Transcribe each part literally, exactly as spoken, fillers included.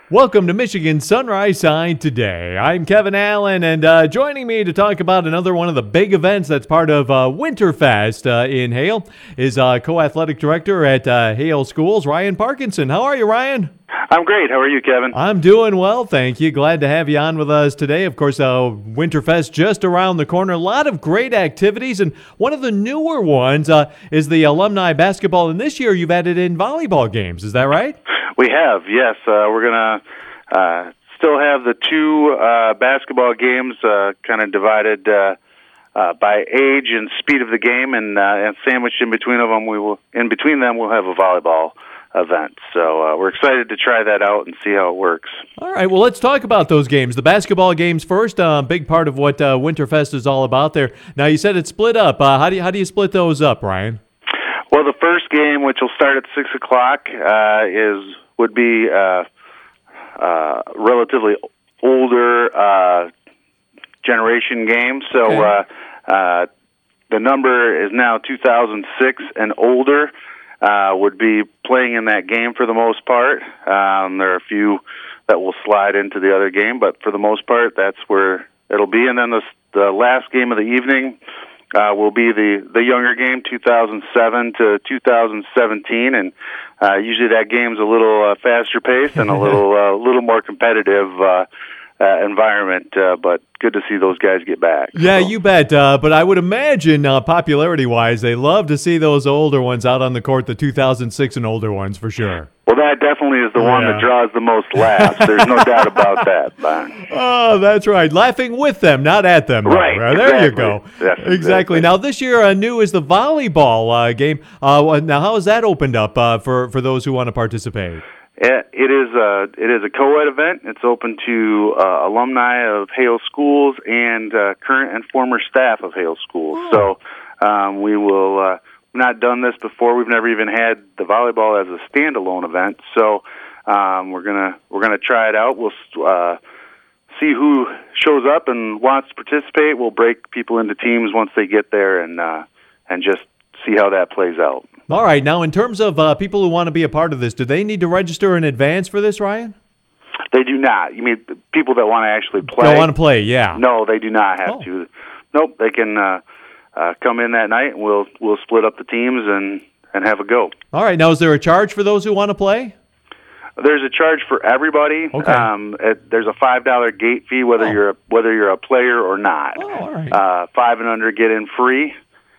Welcome to Michigan Sunrise Side Today. I'm Kevin Allen, and uh, joining me to talk about another one of the big events that's part of uh, Winterfest uh, in Hale is uh, co-athletic director at uh, Hale Schools, Ryan Parkinson. How are you, Ryan? I'm great. How are you, Kevin? I'm doing well, thank you. Glad to have you on with us today. Of course, uh, Winterfest just around the corner. A lot of great activities, and one of the newer ones uh, is the alumni basketball. And this year, you've added in volleyball games. Is that right? We have, yes. Uh, we're going to uh, still have the two uh, basketball games uh, kind of divided uh, uh, by age and speed of the game, and, uh, and sandwiched in between of them, we will in between them we'll have a volleyball event. So uh, we're excited to try that out and see how it works. All right, well, let's talk about those games. The basketball games first, a uh, big part of what uh, Winterfest is all about there. Now, you said it's split up. Uh, how do you, how do you split those up, Ryan? Well, the first game, which will start at six o'clock, uh, is would be uh, uh, relatively older uh, generation game. So okay. uh, uh, the number is now two thousand six and older. Uh, would be playing in that game for the most part. Um, there are a few that will slide into the other game, but for the most part, that's where it'll be. And then the, the last game of the evening uh, will be the, the younger game, two thousand seven to two thousand seventeen, and uh, usually that game's a little uh, faster paced and a little uh, little more competitive uh, uh, environment. Uh, but good to see those guys get back. Yeah, so. you bet. Uh, but I would imagine, uh, popularity-wise, they love to see those older ones out on the court, the two thousand six and older ones, for sure. Well, that definitely is the yeah. one that draws the most laughs. There's no doubt about that. But. Oh, that's right. Laughing with them, not at them. Right. Right. There exactly. you go. Yes, exactly. exactly. Now, this year, uh, new is the volleyball uh, game. Uh, now, how has that opened up uh, for, for those who want to participate? It is a it is a co-ed event. It's open to uh, alumni of Hale Schools and uh, current and former staff of Hale Schools. Oh. So um, we will. Uh, we've not done this before. We've never even had the volleyball as a standalone event. So um, we're gonna we're gonna try it out. We'll uh, see who shows up and wants to participate. We'll break people into teams once they get there, and uh, and just see how that plays out. All right. Now, in terms of uh, people who want to be a part of this, do they need to register in advance for this, Ryan? They do not. You mean people that want to actually play? Don't want to play, yeah. No, they do not have oh. to. Nope, they can uh, uh, come in that night, and we'll we'll split up the teams and, and have a go. All right. Now, is there a charge for those who want to play? There's a charge for everybody. Okay. Um, it, there's a five dollar gate fee whether oh. you're a, whether you're a player or not. Oh, all right. Uh, five and under get in free,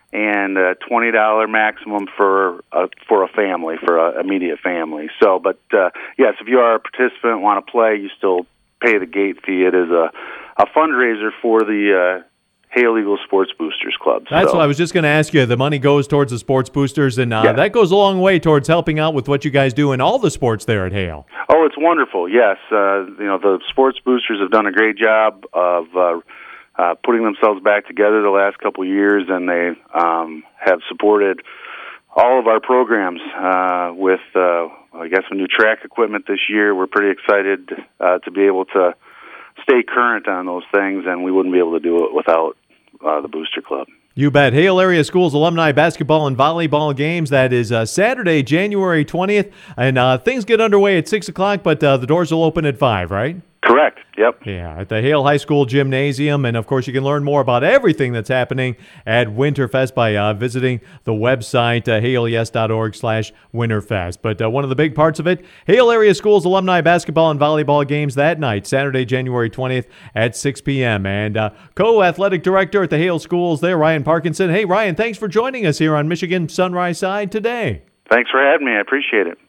and a twenty dollar maximum for a, for a family, for a immediate family. So, but uh, yes, if you are a participant, want to play, you still pay the gate fee. It is a, a fundraiser for the uh, Hale Eagles Sports Boosters Club. That's so. what I was just going to ask you. The money goes towards the sports boosters, and uh, yes. that goes a long way towards helping out with what you guys do in all the sports there at Hale. Oh, it's wonderful. Yes, uh, you know the sports boosters have done a great job of uh, uh, putting themselves back together the last couple of years, and they um, have supported all of our programs uh, with, uh, I guess, some new track equipment this year. We're pretty excited uh, to be able to stay current on those things, and we wouldn't be able to do it without uh, the Booster Club. You bet. Hale Area Schools alumni basketball and volleyball games. That is uh, Saturday, January twentieth, and uh, things get underway at six o'clock, but uh, the doors will open at five, right? Correct. Yep. Yeah, at the Hale High School Gymnasium. And, of course, you can learn more about everything that's happening at Winterfest by uh, visiting the website, uh, hales.org slash Winterfest. But uh, one of the big parts of it, Hale Area Schools alumni basketball and volleyball games that night, Saturday, January twentieth at six p.m. And uh, co-athletic director at the Hale Schools there, Ryan Parkinson. Hey, Ryan, thanks for joining us here on Michigan Sunrise Side today. Thanks for having me. I appreciate it.